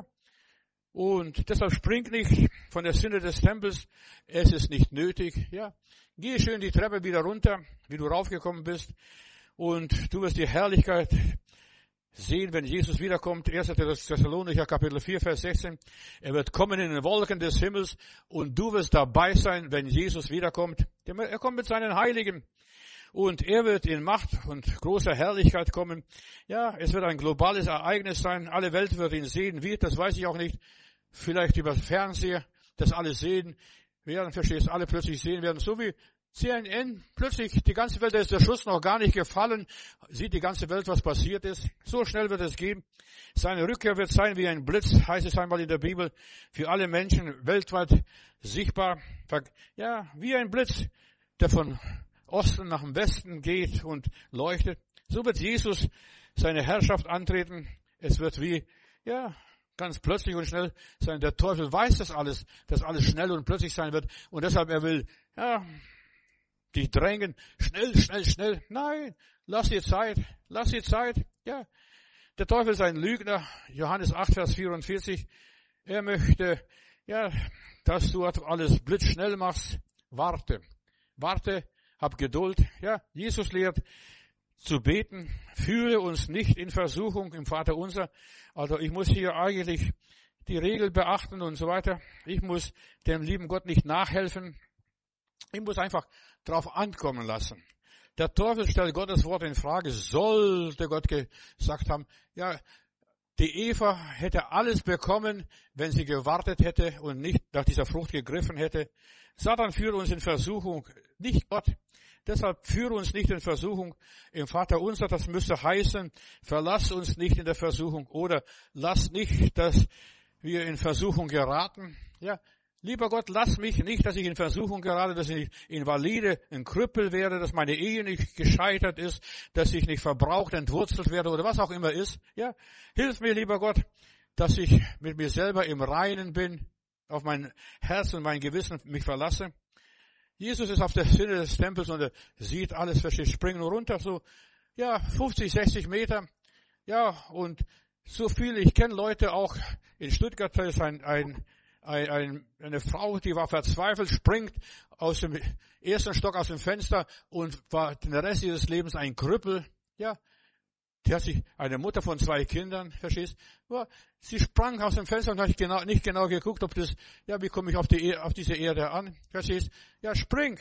Und deshalb spring nicht von der Sünde des Tempels. Es ist nicht nötig, ja. Geh schön die Treppe wieder runter, wie du raufgekommen bist. Und du wirst die Herrlichkeit sehen, wenn Jesus wiederkommt. erster Thessalonicher Kapitel vier, Vers sechzehn. Er wird kommen in den Wolken des Himmels und du wirst dabei sein, wenn Jesus wiederkommt. Er kommt mit seinen Heiligen und er wird in Macht und großer Herrlichkeit kommen. Ja, es wird ein globales Ereignis sein. Alle Welt wird ihn sehen. Wie? Das weiß ich auch nicht. Vielleicht über Fernseher, das alle sehen werden, verstehst, alle plötzlich sehen werden, so wie C N N, plötzlich die ganze Welt, da ist der Schuss noch gar nicht gefallen, sieht die ganze Welt, was passiert ist. So schnell wird es gehen. Seine Rückkehr wird sein wie ein Blitz, heißt es einmal in der Bibel, für alle Menschen weltweit sichtbar. Ja, wie ein Blitz, der von Osten nach dem Westen geht und leuchtet. So wird Jesus seine Herrschaft antreten. Es wird wie, ja, ganz plötzlich und schnell sein. Der Teufel weiß das alles, dass alles schnell und plötzlich sein wird. Und deshalb, er will, ja, dich drängen, schnell, schnell, schnell. Nein, lass dir Zeit, lass dir Zeit. Ja, der Teufel ist ein Lügner. Johannes acht, Vers vierundvierzig. Er möchte, ja, dass du alles blitzschnell machst. Warte, warte, hab Geduld. Ja, Jesus lehrt zu beten. Führe uns nicht in Versuchung im Vaterunser. Also ich muss hier eigentlich die Regel beachten und so weiter. Ich muss dem lieben Gott nicht nachhelfen. Ich muss einfach drauf ankommen lassen. Der Teufel stellt Gottes Wort in Frage. Sollte Gott gesagt haben, ja, die Eva hätte alles bekommen, wenn sie gewartet hätte und nicht nach dieser Frucht gegriffen hätte. Satan führt uns in Versuchung, nicht Gott. Deshalb führe uns nicht in Versuchung im Vaterunser. Das müsste heißen, verlass uns nicht in der Versuchung oder lass nicht, dass wir in Versuchung geraten. Ja, lieber Gott, lass mich nicht, dass ich in Versuchung gerate, dass ich invalide, ein Krüppel werde, dass meine Ehe nicht gescheitert ist, dass ich nicht verbraucht, entwurzelt werde oder was auch immer ist. Ja, hilf mir, lieber Gott, dass ich mit mir selber im Reinen bin, auf mein Herz und mein Gewissen mich verlasse. Jesus ist auf der Sünde des Tempels und er sieht alles, versteht, springt nur runter, so, ja, fünfzig, sechzig Meter, ja, und so viel, ich kenne Leute auch, in Stuttgart ist ein, ein, ein, ein, eine Frau, die war verzweifelt, springt aus dem ersten Stock aus dem Fenster und war den Rest ihres Lebens ein Krüppel, ja, die hat sich, eine Mutter von zwei Kindern, verstehst, ja, sie sprang aus dem Fenster und hat nicht genau, nicht genau geguckt, ob das, ja, wie komme ich auf die, auf diese Erde an, verstehst, ja, spring,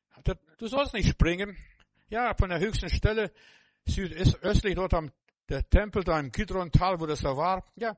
du sollst nicht springen, ja, von der höchsten Stelle, südöstlich dort am, der Tempel, da im Kidron-Tal, wo das da war, ja,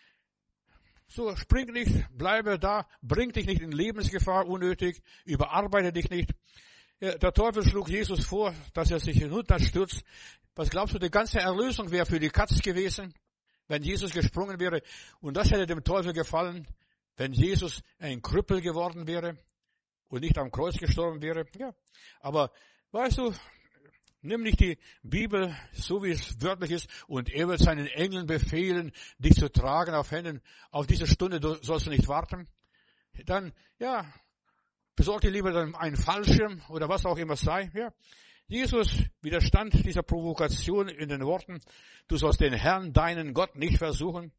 so, spring nicht, bleibe da, bring dich nicht in Lebensgefahr unnötig, überarbeite dich nicht, Ja, der Teufel schlug Jesus vor, dass er sich hinunterstürzt. Was glaubst du, die ganze Erlösung wäre für die Katz gewesen, wenn Jesus gesprungen wäre? Und das hätte dem Teufel gefallen, wenn Jesus ein Krüppel geworden wäre und nicht am Kreuz gestorben wäre. Ja, aber weißt du, nimm nicht die Bibel so, wie es wörtlich ist, und er wird seinen Engeln befehlen, dich zu tragen auf Händen. Auf diese Stunde sollst du nicht warten. Dann, ja, besorg dir lieber dann einen Fallschirm oder was auch immer sei. Ja, Jesus widerstand dieser Provokation in den Worten, du sollst den Herrn, deinen Gott, nicht versuchen.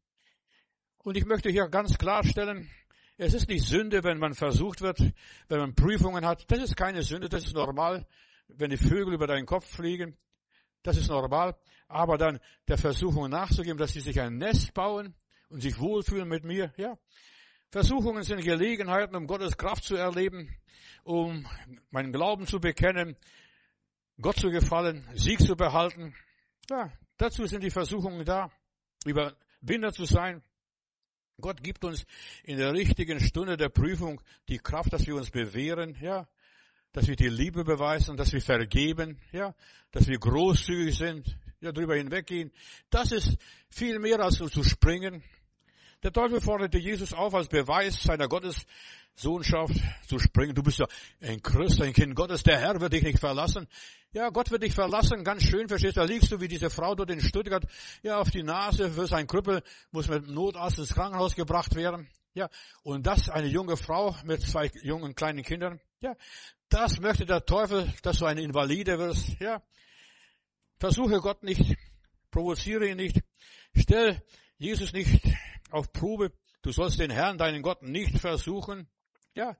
Und ich möchte hier ganz klarstellen, es ist nicht Sünde, wenn man versucht wird, wenn man Prüfungen hat. Das ist keine Sünde, das ist normal. Wenn die Vögel über deinen Kopf fliegen, das ist normal. Aber dann der Versuchung nachzugeben, dass sie sich ein Nest bauen und sich wohlfühlen mit mir, ja. Versuchungen sind Gelegenheiten, um Gottes Kraft zu erleben, um meinen Glauben zu bekennen, Gott zu gefallen, Sieg zu behalten. Ja, dazu sind die Versuchungen da, Überwinder zu sein. Gott gibt uns in der richtigen Stunde der Prüfung die Kraft, dass wir uns bewähren, ja, dass wir die Liebe beweisen, dass wir vergeben, ja, dass wir großzügig sind, ja, drüber hinweggehen. Das ist viel mehr als so zu springen. Der Teufel forderte Jesus auf, als Beweis seiner Gottessohnschaft zu springen. Du bist ja ein Christ, ein Kind Gottes, der Herr wird dich nicht verlassen. Ja, Gott wird dich verlassen, ganz schön, verstehst du, da liegst du wie diese Frau dort in Stuttgart, ja, auf die Nase, wirst ein Krüppel, muss mit dem Notarzt ins Krankenhaus gebracht werden. Ja, und das eine junge Frau mit zwei jungen kleinen Kindern. Ja, das möchte der Teufel, dass du ein Invalide wirst. Ja, versuche Gott nicht, provoziere ihn nicht, stell Jesus nicht auf Probe. Du sollst den Herrn, deinen Gott, nicht versuchen. Ja,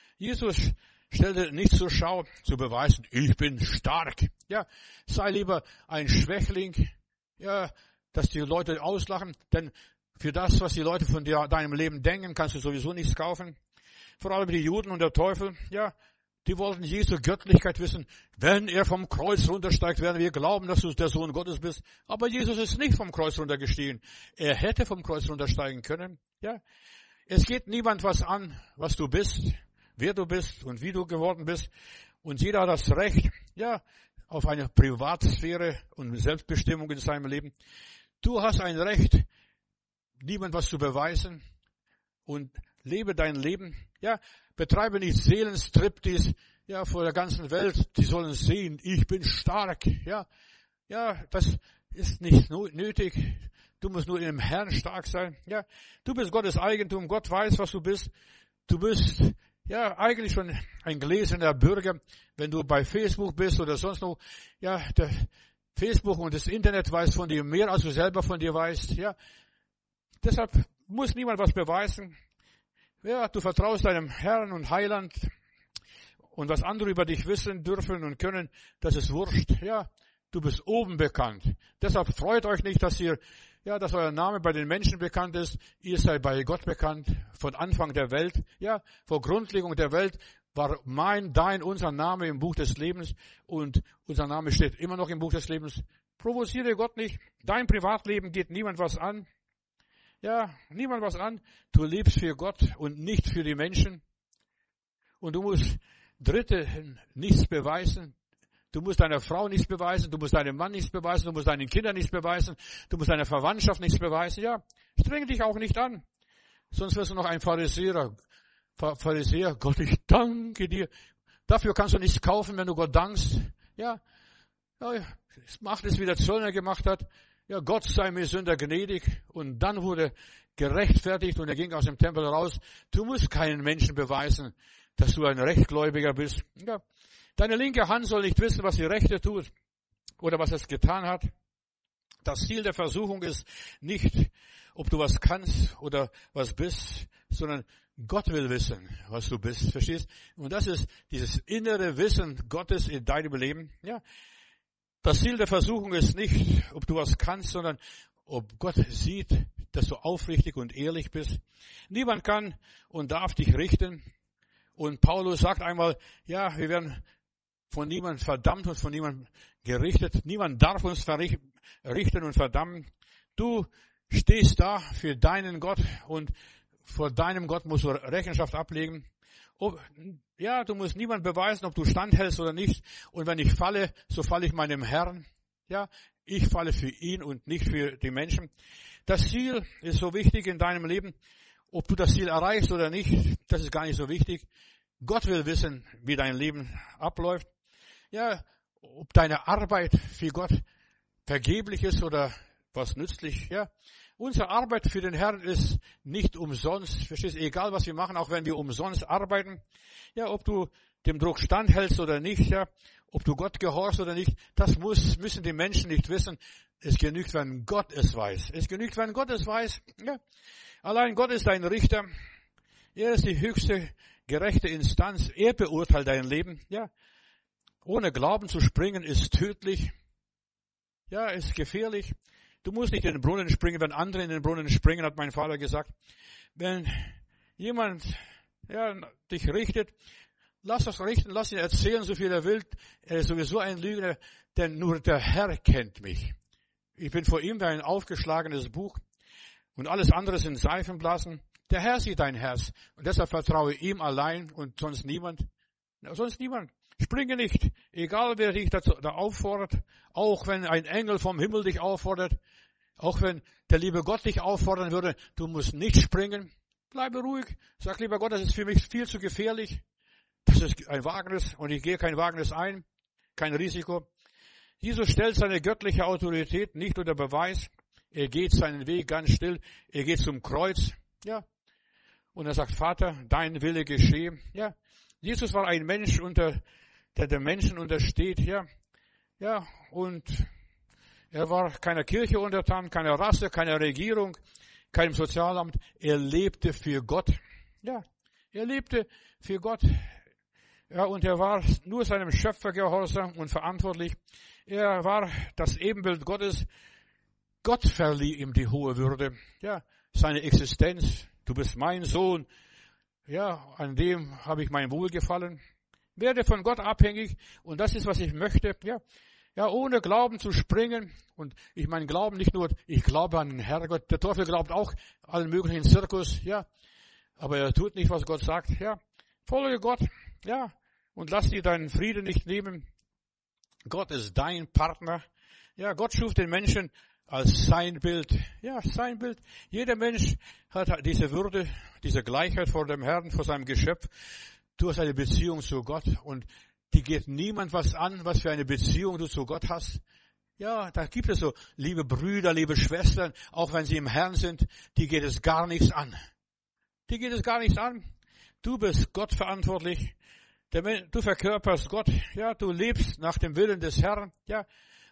Jesus stellte nicht zur Schau, zu beweisen, ich bin stark. Ja, sei lieber ein Schwächling. Ja, dass die Leute auslachen, denn für das, was die Leute von dir, deinem Leben denken, kannst du sowieso nichts kaufen. Vor allem die Juden und der Teufel, ja, die wollten Jesu Göttlichkeit wissen. Wenn er vom Kreuz runtersteigt, werden wir glauben, dass du der Sohn Gottes bist. Aber Jesus ist nicht vom Kreuz runtergestiegen. Er hätte vom Kreuz runtersteigen können. Ja, es geht niemand was an, was du bist, wer du bist und wie du geworden bist. Und jeder hat das Recht, ja, auf eine Privatsphäre und Selbstbestimmung in seinem Leben. Du hast ein Recht, niemand was zu beweisen, und lebe dein Leben. Ja, betreibe nicht Seelenstriptease, ja, vor der ganzen Welt. Die sollen sehen, ich bin stark. Ja, ja, das ist nicht nötig. Du musst nur im Herrn stark sein. Ja, du bist Gottes Eigentum. Gott weiß, was du bist. Du bist, ja, eigentlich schon ein gläserner Bürger, wenn du bei Facebook bist oder sonst noch. Ja, der Facebook und das Internet weiß von dir mehr, als du selber von dir weißt. Ja, deshalb muss niemand was beweisen. Ja, du vertraust deinem Herrn und Heiland, und was andere über dich wissen dürfen und können, das ist wurscht. Ja, du bist oben bekannt. Deshalb freut euch nicht, dass ihr, ja, dass euer Name bei den Menschen bekannt ist. Ihr seid bei Gott bekannt von Anfang der Welt. Ja, vor Grundlegung der Welt war mein, dein, unser Name im Buch des Lebens, und unser Name steht immer noch im Buch des Lebens. Provoziere Gott nicht. Dein Privatleben geht niemand was an. Ja, niemand was an. Du lebst für Gott und nicht für die Menschen. Und du musst Dritte nichts beweisen. Du musst deiner Frau nichts beweisen. Du musst deinem Mann nichts beweisen. Du musst deinen Kindern nichts beweisen. Du musst deiner Verwandtschaft nichts beweisen. Ja, streng dich auch nicht an. Sonst wirst du noch ein Pharisäer. Pharisäer, Gott, ich danke dir. Dafür kannst du nichts kaufen, wenn du Gott dankst. Ja, ja, macht es, wie der Zöllner gemacht hat. Ja, Gott sei mir Sünder gnädig. Und dann wurde gerechtfertigt und er ging aus dem Tempel raus. Du musst keinen Menschen beweisen, dass du ein Rechtgläubiger bist. Ja, deine linke Hand soll nicht wissen, was die rechte tut oder was es getan hat. Das Ziel der Versuchung ist nicht, ob du was kannst oder was bist, sondern Gott will wissen, was du bist. Verstehst? Und das ist dieses innere Wissen Gottes in deinem Leben. Ja. Das Ziel der Versuchung ist nicht, ob du was kannst, sondern ob Gott sieht, dass du aufrichtig und ehrlich bist. Niemand kann und darf dich richten. Und Paulus sagt einmal, ja, wir werden von niemandem verdammt und von niemandem gerichtet. Niemand darf uns richten und verdammen. Du stehst da für deinen Gott und vor deinem Gott musst du Rechenschaft ablegen. ob, ja, du musst niemand beweisen, ob du standhältst oder nicht. Und wenn ich falle, so falle ich meinem Herrn. Ja, ich falle für ihn und nicht für die Menschen. Das Ziel ist so wichtig in deinem Leben. Ob du das Ziel erreichst oder nicht, das ist gar nicht so wichtig. Gott will wissen, wie dein Leben abläuft. Ja, ob deine Arbeit für Gott vergeblich ist oder was nützlich. Ja, unsere Arbeit für den Herrn ist nicht umsonst. Verstehst du? Egal was wir machen, auch wenn wir umsonst arbeiten. Ja, ob du dem Druck standhältst oder nicht, ja, ob du Gott gehorchst oder nicht, das muss, müssen die Menschen nicht wissen. Es genügt, wenn Gott es weiß. Es genügt, wenn Gott es weiß. Ja. Allein Gott ist dein Richter. Er ist die höchste gerechte Instanz. Er beurteilt dein Leben. Ja. Ohne Glauben zu springen ist tödlich. Ja, ist gefährlich. Du musst nicht in den Brunnen springen, wenn andere in den Brunnen springen, hat mein Vater gesagt. Wenn jemand, ja, dich richtet, lass das richten, lass ihn erzählen, so viel er will. Er ist sowieso ein Lügner, denn nur der Herr kennt mich. Ich bin vor ihm wie ein aufgeschlagenes Buch und alles andere sind Seifenblasen. Der Herr sieht dein Herz und deshalb vertraue ihm allein und sonst niemand. Ja, sonst niemand. Springe nicht, egal wer dich dazu, da auffordert, auch wenn ein Engel vom Himmel dich auffordert, auch wenn der liebe Gott dich auffordern würde, du musst nicht springen. Bleibe ruhig, sag lieber Gott, das ist für mich viel zu gefährlich. Das ist ein Wagnis und ich gehe kein Wagnis ein, kein Risiko. Jesus stellt seine göttliche Autorität nicht unter Beweis. Er geht seinen Weg ganz still. Er geht zum Kreuz. Ja. Und er sagt, Vater, dein Wille geschehe. Ja. Jesus war ein Mensch, unter, der dem Menschen untersteht. Ja. Ja. Und er war keiner Kirche untertan, keiner Rasse, keiner Regierung, keinem Sozialamt. Er lebte für Gott. Ja. Er lebte für Gott. Ja, und er war nur seinem Schöpfer gehorsam und verantwortlich. Er war das Ebenbild Gottes. Gott verlieh ihm die hohe Würde. Ja, seine Existenz. Du bist mein Sohn. Ja, an dem habe ich mein Wohlgefallen. Werde von Gott abhängig. Und das ist, was ich möchte. Ja, ja, ohne Glauben zu springen. Und ich meine, Glauben nicht nur, ich glaube an den Herrgott. Der Teufel glaubt auch allen möglichen Zirkus. Ja, aber er tut nicht, was Gott sagt. Ja, folge Gott. Ja, und lass dir deinen Frieden nicht nehmen. Gott ist dein Partner. Ja, Gott schuf den Menschen als sein Bild. Ja, sein Bild. Jeder Mensch hat diese Würde, diese Gleichheit vor dem Herrn, vor seinem Geschöpf, durch seine Beziehung zu Gott. Und die geht niemand was an, was für eine Beziehung du zu Gott hast. Ja, da gibt es so liebe Brüder, liebe Schwestern, auch wenn sie im Herrn sind, die geht es gar nichts an. Die geht es gar nichts an. Du bist Gott verantwortlich. Du verkörperst Gott, ja, du lebst nach dem Willen des Herrn, ja.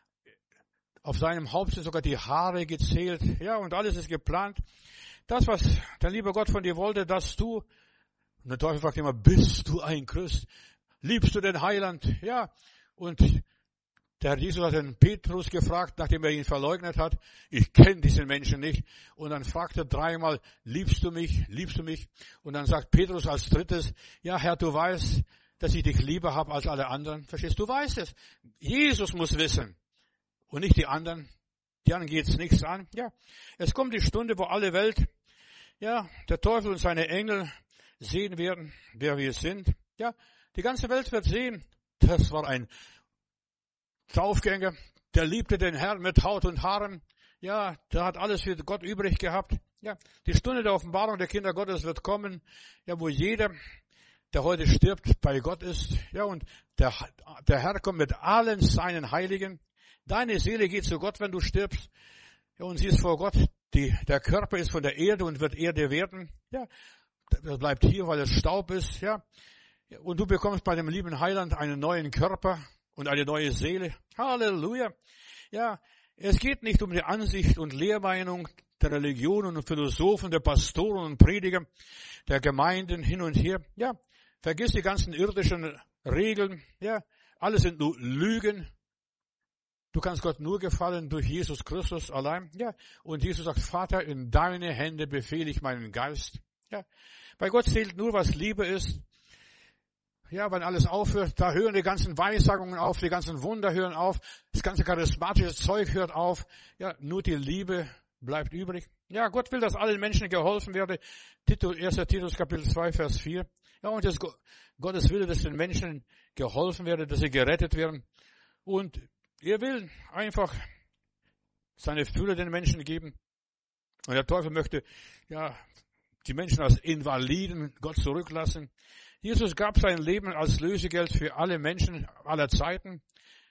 Auf seinem Haupt sind sogar die Haare gezählt, ja, und alles ist geplant. Das, was der liebe Gott von dir wollte, dass du, und der Teufel fragt immer, bist du ein Christ? Liebst du den Heiland? Ja, und der Herr Jesus hat den Petrus gefragt, nachdem er ihn verleugnet hat, ich kenne diesen Menschen nicht. Und dann fragt er dreimal, liebst du mich, liebst du mich? Und dann sagt Petrus als drittes, ja Herr, du weißt, dass ich dich lieber habe als alle anderen. Verstehst du? Du weißt es. Jesus muss wissen. Und nicht die anderen. Die anderen geht's nichts an. Ja. Es kommt die Stunde, wo alle Welt, ja, der Teufel und seine Engel sehen werden, wer wir sind. Ja. Die ganze Welt wird sehen, das war ein Draufgänger, der liebte den Herrn mit Haut und Haaren. Ja, der hat alles für Gott übrig gehabt. Ja. Die Stunde der Offenbarung der Kinder Gottes wird kommen, ja, wo jeder, der heute stirbt, bei Gott ist. Ja, und der, der Herr kommt mit allen seinen Heiligen. Deine Seele geht zu Gott, wenn du stirbst. Ja, und sie ist vor Gott. Die, der Körper ist von der Erde und wird Erde werden. Ja, das bleibt hier, weil es Staub ist. Ja, und du bekommst bei dem lieben Heiland einen neuen Körper und eine neue Seele. Halleluja. Ja, es geht nicht um die Ansicht und Lehrmeinung der Religionen und Philosophen, der Pastoren und Prediger, der Gemeinden hin und her. Ja, vergiss die ganzen irdischen Regeln. Ja, alles sind nur Lügen. Du kannst Gott nur gefallen durch Jesus Christus allein. Ja, und Jesus sagt, Vater, in deine Hände befehle ich meinen Geist. Ja, bei Gott zählt nur, was Liebe ist. Ja, wenn alles aufhört, da hören die ganzen Weissagungen auf, die ganzen Wunder hören auf, das ganze charismatische Zeug hört auf. Ja, nur die Liebe bleibt übrig? Ja, Gott will, dass allen Menschen geholfen werde. erster Titus Kapitel zwei, Vers vier. Ja, und das Gottes Wille, dass den Menschen geholfen werde, dass sie gerettet werden. Und er will einfach seine Fülle den Menschen geben. Und der Teufel möchte, ja, die Menschen als Invaliden Gott zurücklassen. Jesus gab sein Leben als Lösegeld für alle Menschen aller Zeiten.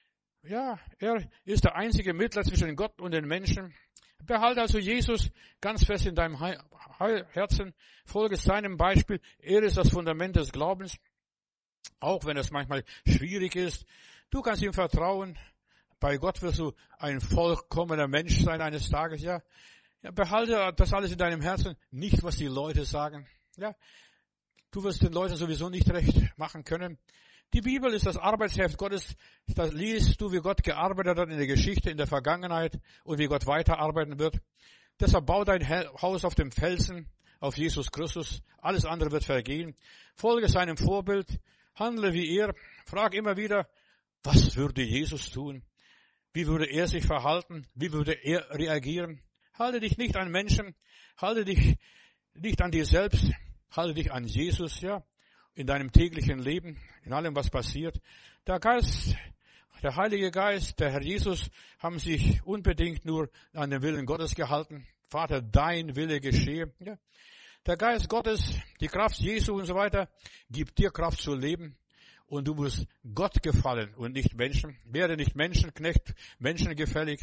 Ja, er ist der einzige Mittler zwischen Gott und den Menschen. Behalte also Jesus ganz fest in deinem Herzen. Folge seinem Beispiel. Er ist das Fundament des Glaubens. Auch wenn es manchmal schwierig ist. Du kannst ihm vertrauen. Bei Gott wirst du ein vollkommener Mensch sein eines Tages, ja. Ja, behalte das alles in deinem Herzen. Nicht, was die Leute sagen. Ja. Du wirst den Leuten sowieso nicht recht machen können. Die Bibel ist das Arbeitsheft Gottes. Das liest du, wie Gott gearbeitet hat in der Geschichte, in der Vergangenheit und wie Gott weiterarbeiten wird. Deshalb bau dein Haus auf dem Felsen, auf Jesus Christus. Alles andere wird vergehen. Folge seinem Vorbild. Handle wie er. Frag immer wieder, was würde Jesus tun? Wie würde er sich verhalten? Wie würde er reagieren? Halte dich nicht an Menschen. Halte dich nicht an dir selbst. Halte dich an Jesus, ja, in deinem täglichen Leben, in allem, was passiert. Der Geist, der Heilige Geist, der Herr Jesus haben sich unbedingt nur an den Willen Gottes gehalten. Vater, dein Wille geschehe. Ja. Der Geist Gottes, die Kraft Jesu und so weiter, gibt dir Kraft zu leben. Und du musst Gott gefallen und nicht Menschen. Werde nicht Menschenknecht, menschengefällig.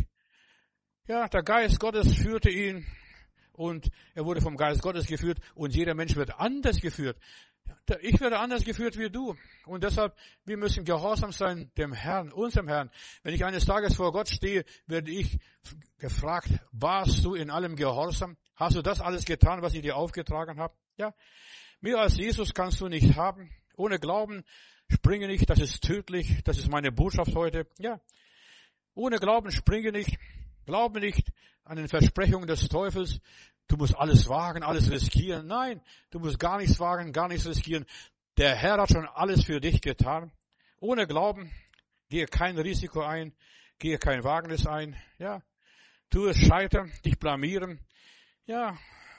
Ja, der Geist Gottes führte ihn und er wurde vom Geist Gottes geführt und jeder Mensch wird anders geführt. Ich werde anders geführt wie du. Und deshalb, wir müssen gehorsam sein dem Herrn, unserem Herrn. Wenn ich eines Tages vor Gott stehe, werde ich gefragt, warst du in allem gehorsam? Hast du das alles getan, was ich dir aufgetragen habe? Ja. Mehr als Jesus kannst du nicht haben. Ohne Glauben springe nicht, das ist tödlich. Das ist meine Botschaft heute. Ja. Ohne Glauben springe nicht. Glaube nicht an den Versprechungen des Teufels. Du musst alles wagen, alles riskieren. Nein, du musst gar nichts wagen, gar nichts riskieren. Der Herr hat schon alles für dich getan. Ohne Glauben gehe kein Risiko ein, gehe kein Wagnis ein. Ja, tu es scheitern, dich blamieren. Ja,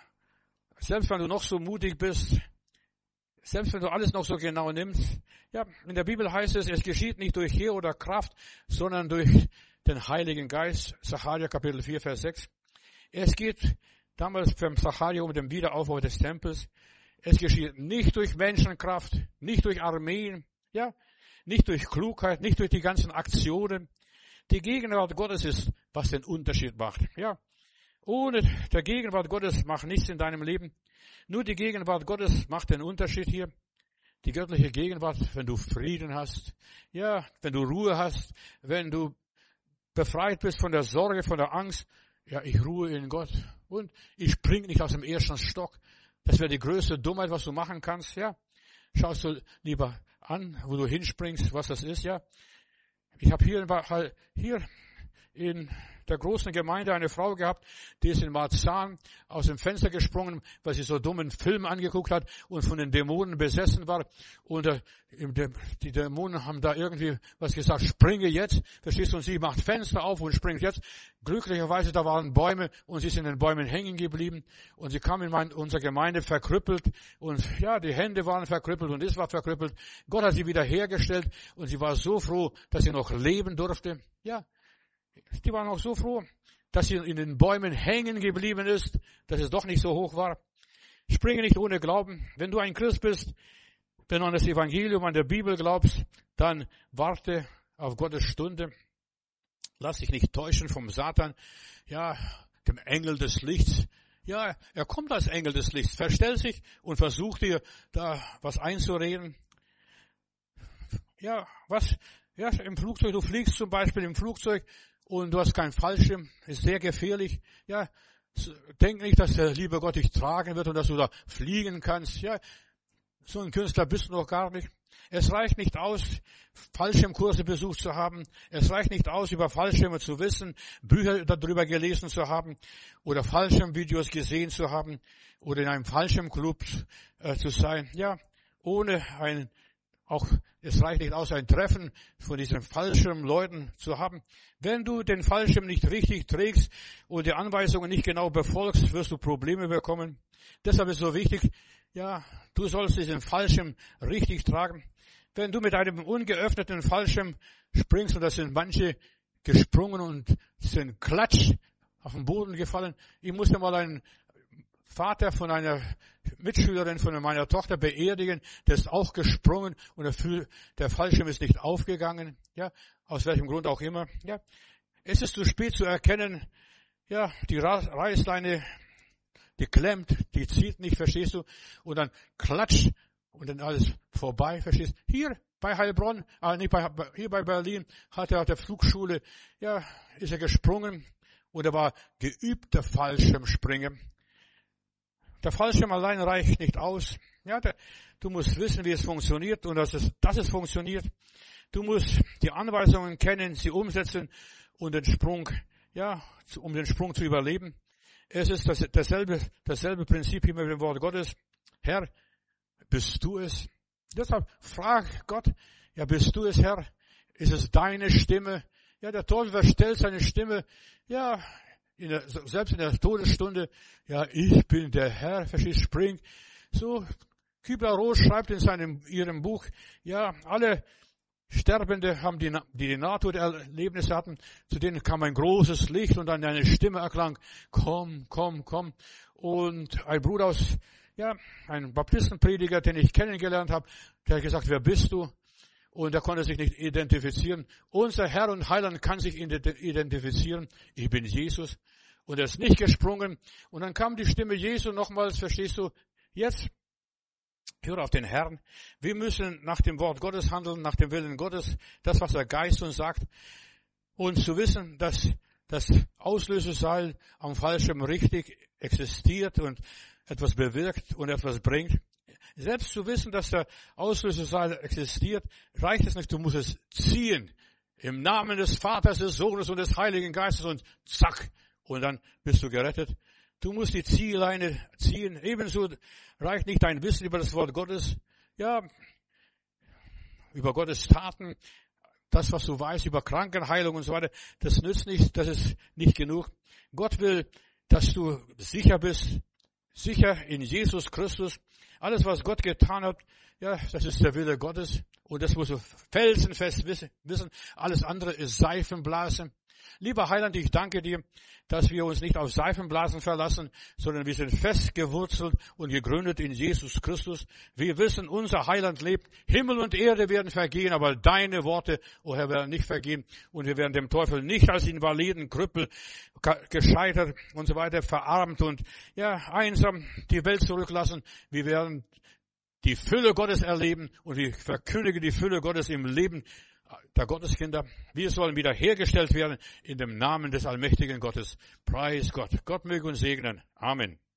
selbst wenn du noch so mutig bist, selbst wenn du alles noch so genau nimmst. Ja, in der Bibel heißt es, es geschieht nicht durch Heer oder Kraft, sondern durch den Heiligen Geist. Sacharja Kapitel vier, Vers sechs. Es geht damals beim Sacharja um den Wiederaufbau des Tempels. Es geschieht nicht durch Menschenkraft, nicht durch Armeen, ja, nicht durch Klugheit, nicht durch die ganzen Aktionen. Die Gegenwart Gottes ist, was den Unterschied macht, ja. Ohne der Gegenwart Gottes macht nichts in deinem Leben. Nur die Gegenwart Gottes macht den Unterschied hier. Die göttliche Gegenwart, wenn du Frieden hast, ja, wenn du Ruhe hast, wenn du befreit bist von der Sorge, von der Angst, ja, ich ruhe in Gott und ich spring nicht aus dem ersten Stock. Das wäre die größte Dummheit, was du machen kannst, ja. Schaust du lieber an, wo du hinspringst, was das ist, ja. Ich habe hier, hier in der großen Gemeinde eine Frau gehabt, die ist in Marzahn aus dem Fenster gesprungen, weil sie so dummen Film angeguckt hat und von den Dämonen besessen war. Und äh, die Dämonen haben da irgendwie was gesagt, springe jetzt, verstehst du, und sie macht Fenster auf und springt jetzt. Glücklicherweise, da waren Bäume und sie ist in den Bäumen hängen geblieben und sie kam in meine, unsere Gemeinde verkrüppelt und ja, die Hände waren verkrüppelt und das war verkrüppelt. Gott hat sie wieder hergestellt und sie war so froh, dass sie noch leben durfte. Ja. Die waren auch so froh, dass sie in den Bäumen hängen geblieben ist, dass es doch nicht so hoch war. Springe nicht ohne Glauben. Wenn du ein Christ bist, wenn du an das Evangelium, an der Bibel glaubst, dann warte auf Gottes Stunde. Lass dich nicht täuschen vom Satan, ja, dem Engel des Lichts. Ja, er kommt als Engel des Lichts, verstellt sich und versucht dir da was einzureden. Ja, was, ja, im Flugzeug, du fliegst zum Beispiel im Flugzeug, und du hast keinen Fallschirm, ist sehr gefährlich. Ja, denk nicht, dass der liebe Gott dich tragen wird und dass du da fliegen kannst. Ja, so ein Künstler bist du noch gar nicht. Es reicht nicht aus, Fallschirmkurse besucht zu haben. Es reicht nicht aus, über Fallschirme zu wissen, Bücher darüber gelesen zu haben oder Fallschirmvideos gesehen zu haben oder in einem Fallschirmclub äh, zu sein. Ja, ohne ein, auch Es reicht nicht aus, ein Treffen von diesen Fallschirmleuten zu haben. Wenn du den Fallschirm nicht richtig trägst und die Anweisungen nicht genau befolgst, wirst du Probleme bekommen. Deshalb ist es so wichtig, ja, du sollst diesen Fallschirm richtig tragen. Wenn du mit einem ungeöffneten Fallschirm springst, und da sind manche gesprungen und sind klatsch auf den Boden gefallen. Ich musste mal einen Vater von einer Mitschülerin von meiner Tochter beerdigen, der ist auch gesprungen und der Fallschirm ist nicht aufgegangen, ja, aus welchem Grund auch immer, ja. Es ist zu spät zu erkennen, ja, die Reißleine, die klemmt, die zieht nicht, verstehst du, und dann klatscht und dann alles vorbei, verstehst du. Hier bei Heilbronn, äh, nicht bei, hier bei Berlin, hat er auf der Flugschule, ja, ist er gesprungen und er war geübter Fallschirmspringer. Der Fallschirm allein reicht nicht aus. Ja, der, du musst wissen, wie es funktioniert und dass es, dass es funktioniert. Du musst die Anweisungen kennen, sie umsetzen und den Sprung, ja, um den Sprung zu überleben. Es ist das, dasselbe, dasselbe Prinzip hier mit dem Wort Gottes. Herr, bist du es? Deshalb frag Gott, ja, bist du es, Herr? Ist es deine Stimme? Ja, der Teufel verstellt seine Stimme, ja, in der, selbst in der Todesstunde, ja, ich bin der Herr, verstehst, springt. So, Kübler-Ross schreibt in seinem, ihrem Buch, ja, alle Sterbende haben die, die die Nahtoderlebnisse hatten, zu denen kam ein großes Licht und dann eine Stimme erklang, komm, komm, komm. Und ein Bruder aus, ja, ein Baptistenprediger, den ich kennengelernt habe, der hat gesagt, wer bist du? Und er konnte sich nicht identifizieren. Unser Herr und Heiland kann sich identifizieren. Ich bin Jesus. Und er ist nicht gesprungen. Und dann kam die Stimme Jesu nochmals, verstehst du? Jetzt, höre auf den Herrn. Wir müssen nach dem Wort Gottes handeln, nach dem Willen Gottes. Das, was der Geist uns sagt. Und zu wissen, dass das Auslöseseil am Fallschirm richtig existiert und etwas bewirkt und etwas bringt. Selbst zu wissen, dass der Auslöseseil existiert, reicht es nicht. Du musst es ziehen. Im Namen des Vaters, des Sohnes und des Heiligen Geistes und zack. Und dann bist du gerettet. Du musst die Zielleine ziehen. Ebenso reicht nicht dein Wissen über das Wort Gottes. Ja, über Gottes Taten. Das, was du weißt über Krankenheilung und so weiter. Das nützt nichts. Das ist nicht genug. Gott will, dass du sicher bist. Sicher in Jesus Christus. Alles, was Gott getan hat, ja, das ist der Wille Gottes. Und das musst du felsenfest wissen. Alles andere ist Seifenblasen. Lieber Heiland, ich danke dir, dass wir uns nicht auf Seifenblasen verlassen, sondern wir sind fest gewurzelt und gegründet in Jesus Christus. Wir wissen, unser Heiland lebt. Himmel und Erde werden vergehen, aber deine Worte, o Herr, werden nicht vergehen. Und wir werden dem Teufel nicht als Invaliden, Krüppel, gescheitert und so weiter, verarmt und ja, einsam die Welt zurücklassen. Wir werden die Fülle Gottes erleben und ich verkündige die Fülle Gottes im Leben der Gotteskinder. Wir sollen wiederhergestellt werden in dem Namen des allmächtigen Gottes. Preis Gott. Gott möge uns segnen. Amen.